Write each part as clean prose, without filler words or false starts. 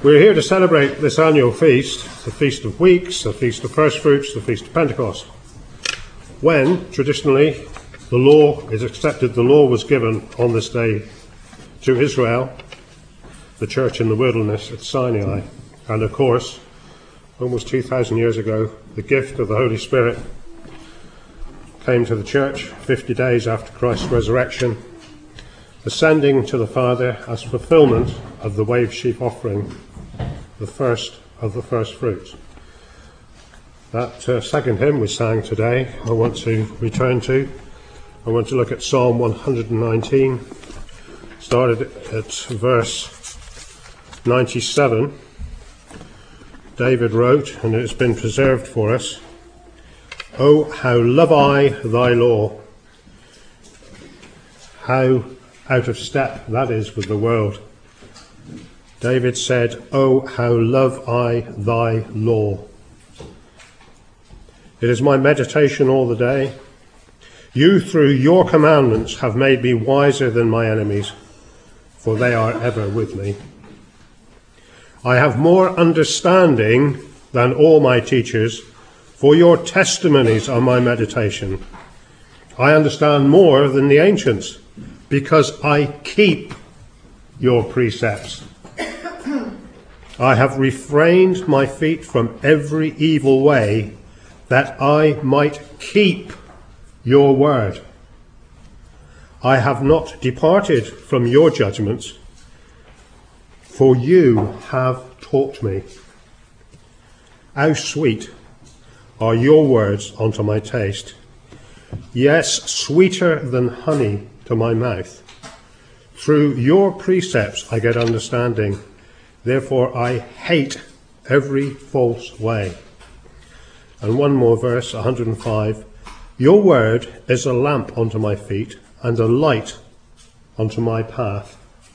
We're here to celebrate this annual feast, the Feast of Weeks, the Feast of First Fruits, the Feast of Pentecost. When, traditionally, the law is accepted, the law was given on this day to Israel, the church in the wilderness at Sinai. And of course, almost 2,000 years ago, the gift of the Holy Spirit came to the church 50 days after Christ's resurrection, ascending to the Father as fulfillment of the wave sheaf offering, the first of the first fruits. That second hymn we sang today, I want to return to. I want to look at Psalm 119, started at verse 97. David wrote, and it has been preserved for us, "Oh, how love I thy law." How out of step that is with the world. David said, "Oh, how love I thy law. It is my meditation all the day. You, through your commandments, have made me wiser than my enemies, for they are ever with me. I have more understanding than all my teachers, for your testimonies are my meditation. I understand more than the ancients, because I keep your precepts. I have refrained my feet from every evil way, that I might keep your word. I have not departed from your judgments, for you have taught me. How sweet are your words unto my taste, yes, sweeter than honey to my mouth. Through your precepts I get understanding, therefore I hate every false way." And one more verse, 105. "Your word is a lamp unto my feet and a light unto my path."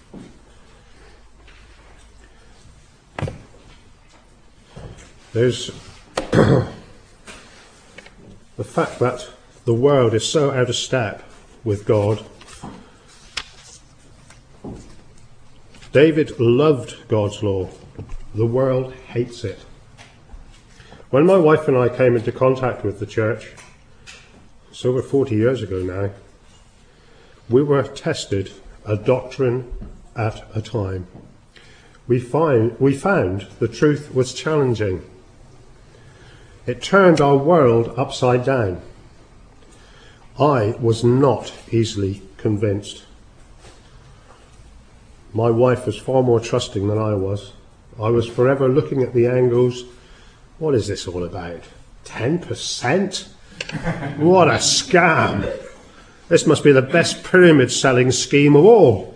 There's the fact that the world is so out of step with God. David loved God's law. The world hates it. When my wife and I came into contact with the church, it's over 40 years ago now, we were tested a doctrine at a time. We found the truth was challenging. It turned our world upside down. I was not easily convinced. My wife was far more trusting than I was. I was forever looking at the angles. What is this all about? 10%? What a scam! This must be the best pyramid selling scheme of all.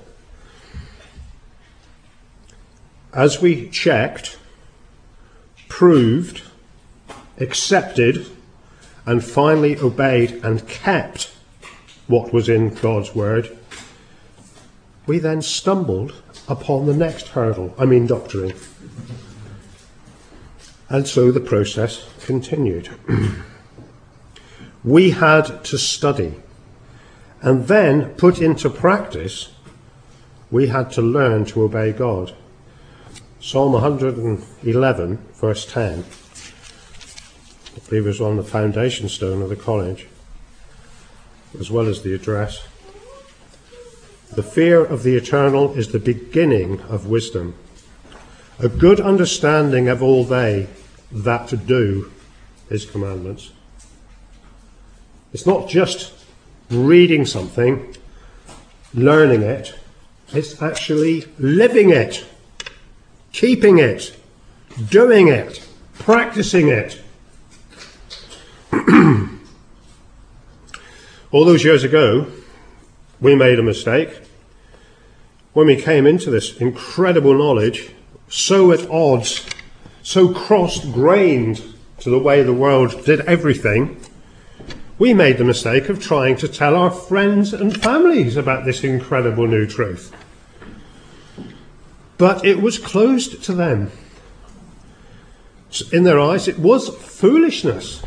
As we checked, proved, accepted, and finally obeyed and kept what was in God's word, we then stumbled upon the next hurdle, doctrine. And so the process continued. We had to study, and then put into practice, we had to learn to obey God. Psalm 111, verse 10, I believe it was on the foundation stone of the college, as well as the address. "The fear of the eternal is the beginning of wisdom. A good understanding of all they that do his commandments." It's not just reading something, learning it, it's actually living it, keeping it, doing it, practicing it. All those years ago, we made a mistake when we came into this incredible knowledge, so at odds, so cross-grained to the way the world did everything. We made the mistake of trying to tell our friends and families about this incredible new truth. But it was closed to them. In their eyes, it was foolishness.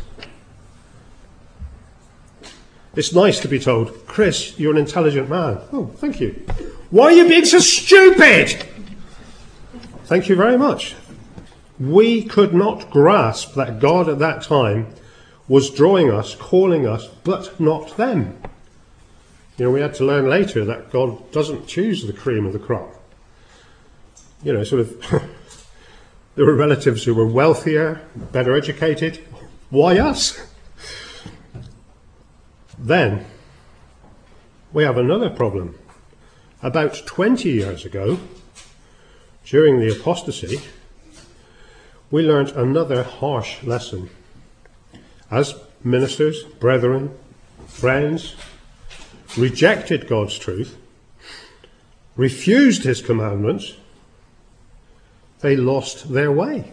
It's nice to be told, "Chris, you're an intelligent man." Oh, thank you. "Why are you being so stupid?" Thank you very much. We could not grasp that God at that time was drawing us, calling us, but not them. You know, we had to learn later that God doesn't choose the cream of the crop. You know, sort of, there were relatives who were wealthier, better educated. Why us? Then, we have another problem. About 20 years ago, during the apostasy, we learnt another harsh lesson. As ministers, brethren, friends, rejected God's truth, refused his commandments, they lost their way.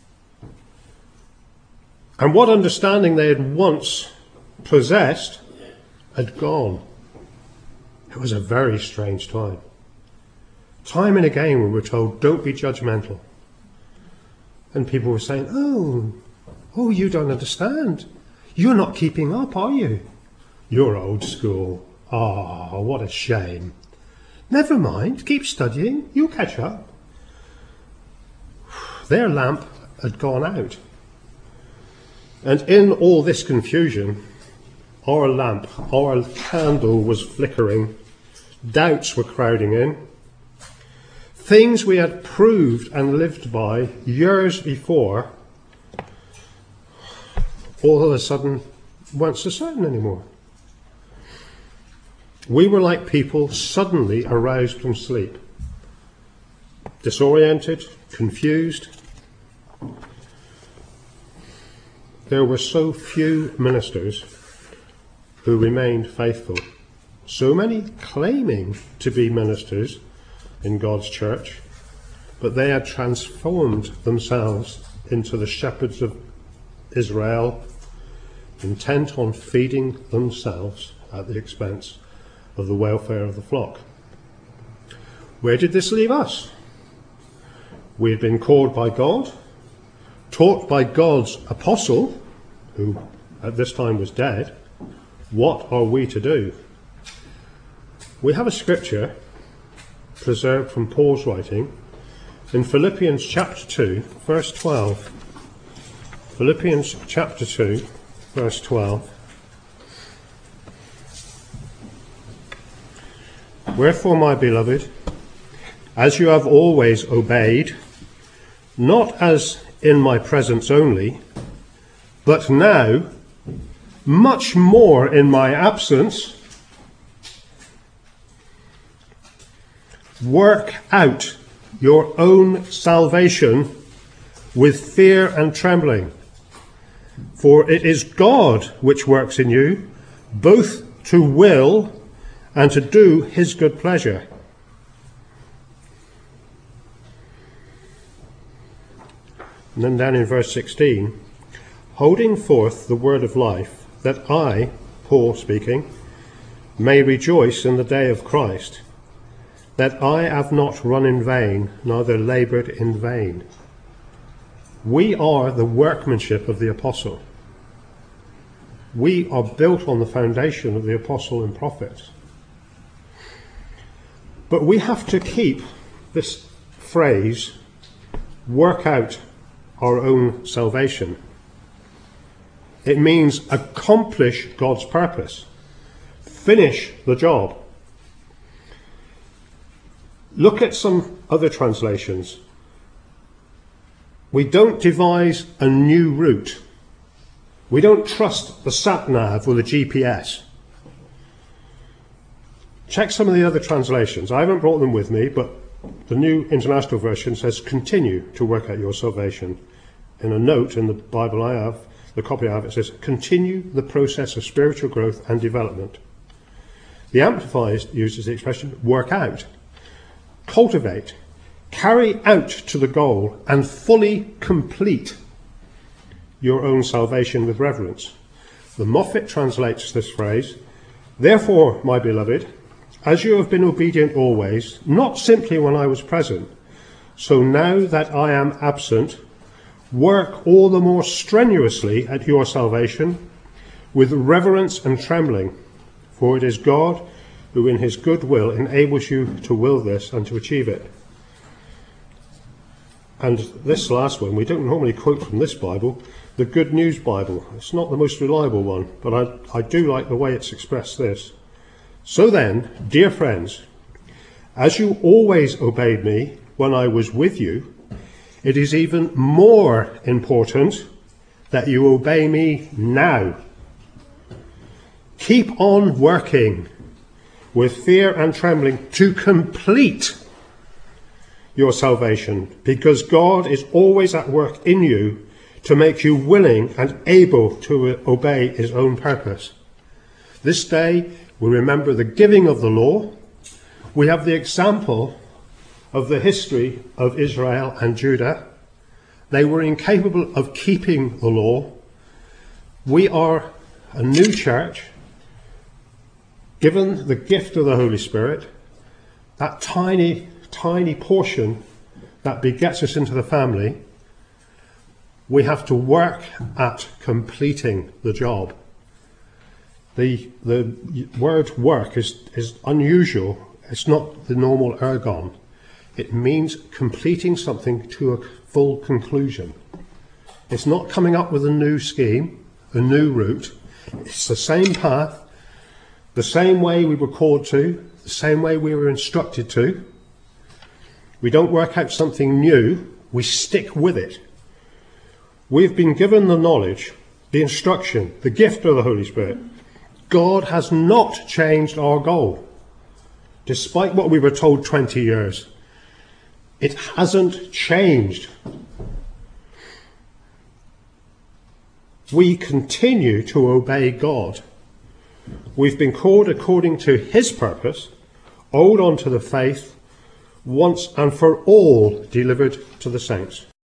And what understanding they had once possessed had gone. It was a very strange time. Time and again we were told, don't be judgmental. And people were saying, oh, you don't understand. You're not keeping up, are you? You're old school. Ah, what a shame. Never mind, keep studying, you'll catch up. Their lamp had gone out. And in all this confusion, our lamp, our candle was flickering. Doubts were crowding in. Things we had proved and lived by years before, all of a sudden weren't so certain anymore. We were like people suddenly aroused from sleep, disoriented, confused. There were so few ministers who remained faithful, so many claiming to be ministers in God's church, but they had transformed themselves into the shepherds of Israel, intent on feeding themselves at the expense of the welfare of the flock. Where did this leave us? We had been called by God, taught by God's apostle, who at this time was dead. What are we to do? We have a scripture preserved from Paul's writing in Philippians chapter 2, verse 12. Philippians chapter 2, verse 12. Wherefore, my beloved, as you have always obeyed, not as in my presence only, but now, much more in my absence, work out your own salvation with fear and trembling. For it is God which works in you, both to will and to do his good pleasure. And then down in verse 16, holding forth the word of life, that I, Paul speaking, may rejoice in the day of Christ, that I have not run in vain, neither laboured in vain. We are the workmanship of the apostle. We are built on the foundation of the apostle and prophets. But we have to keep this phrase, work out our own salvation. It means accomplish God's purpose. Finish the job. Look at some other translations. We don't devise a new route. We don't trust the sat-nav or the GPS. Check some of the other translations. I haven't brought them with me, but the New International Version says continue to work out your salvation. In a note in the Bible I have, the copy I have, it says continue the process of spiritual growth and development. The Amplified uses the expression work out, cultivate, carry out to the goal and fully complete your own salvation with reverence. The Moffat translates this phrase, therefore, my beloved, as you have been obedient always, not simply when I was present, so now that I am absent, work all the more strenuously at your salvation with reverence and trembling, for it is God who in his good will enables you to will this and to achieve it. And this last one, we don't normally quote from this Bible, the Good News Bible. It's not the most reliable one, but I do like the way it's expressed this. So then, dear friends, as you always obeyed me when I was with you, it is even more important that you obey me now. Keep on working with fear and trembling to complete your salvation, because God is always at work in you to make you willing and able to obey his own purpose. This day we remember the giving of the law. We have the example of the history of Israel and Judah. They were incapable of keeping the law. We are a new church, given the gift of the Holy Spirit, that tiny portion that begets us into the family. We have to work at completing the job. The word work is unusual. It's not the normal ergon. It means completing something to a full conclusion. It's not coming up with a new scheme, a new route. It's the same path, the same way we were called to, the same way we were instructed to. We don't work out something new, we stick with it. We've been given the knowledge, the instruction, the gift of the Holy Spirit. God has not changed our goal. Despite what we were told 20 years, it hasn't changed. We continue to obey God. We've been called according to his purpose, hold on to the faith, once and for all delivered to the saints.